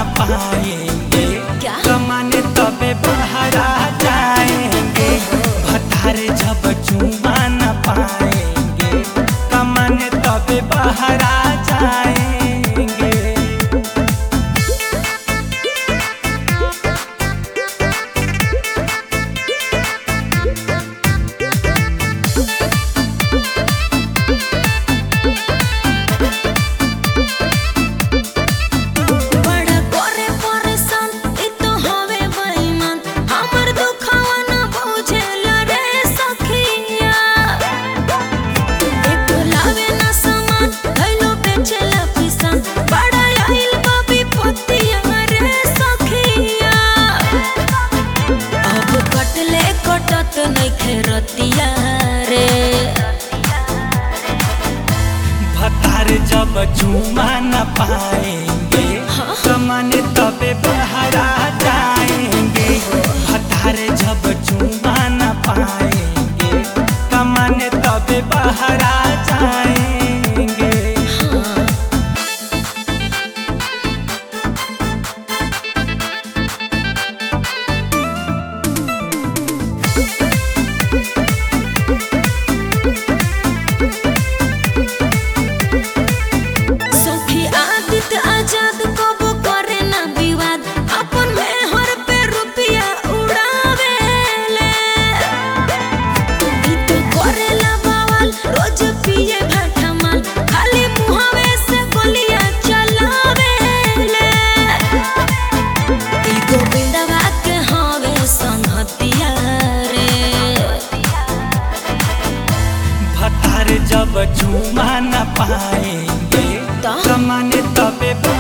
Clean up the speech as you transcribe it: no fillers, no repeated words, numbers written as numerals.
पाएंगे, क्या? कमाने तबे बहरा जाएंगे। भतार जब चुमा न पाएंगे, कमाने तबे बहरा जाएंगे। बड़ा करे परेशान ई तो हवे बेईमान, हमर दुखवा न बुझेला रे सखिया। एक लावे न सामान धइलो बेचेला पिसान, बड़ा आइल बा विपत्तिया रे सखिया। अब कटले कटत नइखे रतिया रे। भतार जब चुमा न पाएंगे, कमाने तबे बहरा जाएंगे। भतार जब चुमा न पाएंगे, कमाने तबे बहरा जाएंगे। सखी आदित्य आजाद कबो करे ना विवाद, अपन मेहर पे रुपया उड़ावेले। ई तो करेला बवाल, रोज पिए भाटा माल, खाली मुहावे से गोलियां चलावेले। ई गोविंदवा के हवे संगतिया रे। भतार जब चुमा न पाएंगे, कमाने तबे